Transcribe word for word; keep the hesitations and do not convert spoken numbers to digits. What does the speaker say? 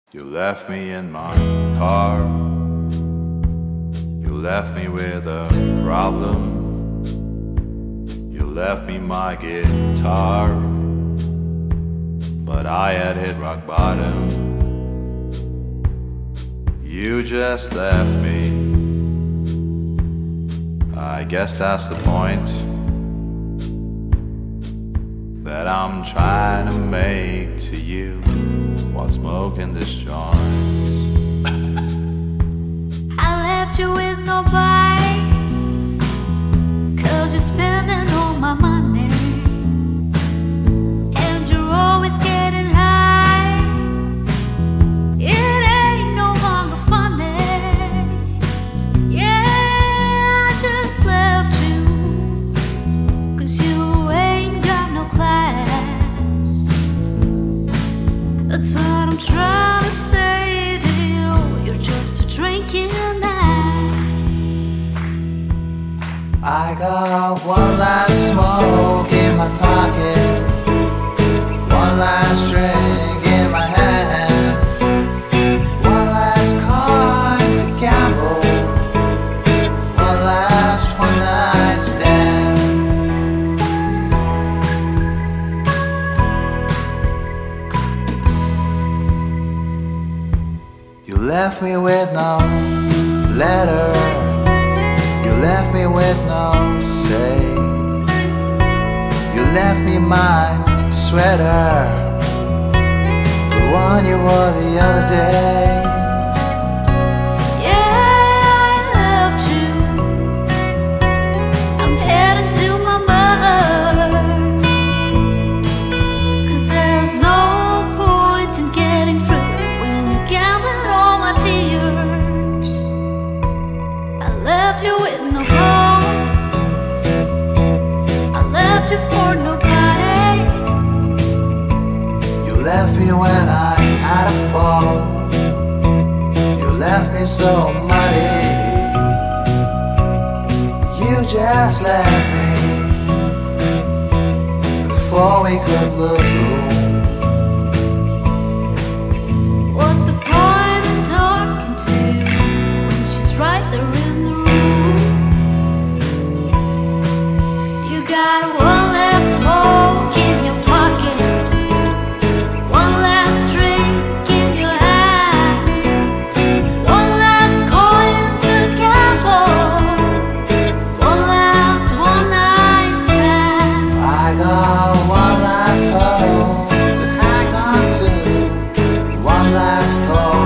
You left me in my car. You left me with a problem. You left me my guitar, but I had hit rock bottom. You just left me. I guess that's the point that I'm trying to make to you while smoking this joint. I left you with nobody, 'cause you're spending all my money, and you're always getting high. It ain't no longer funny. Yeah, I just left you 'cause you ain't got no class. That's what I'm trying to say to you. You're just a drinking ass. I got one last smoke in my pocket, one last drink in my hands, one last card to gamble, one last one night stand. You left me with no letter, you left me with no say. You left me my sweater, the one you wore the other day. Yeah, I left you. I'm heading to my mother, 'cause there's no point in getting through when you gather all my tears. I left you with no home, I left you for nobody. You left me when I had a fall, you left me so muddy. You just left me before we could bloom. What's the point in talking to you when she's right there in the room? You got one last smoke in your pocket, one last drink in your hand, one last coin to gamble, one last one night stand. I got one last hope to hang on to, one last thought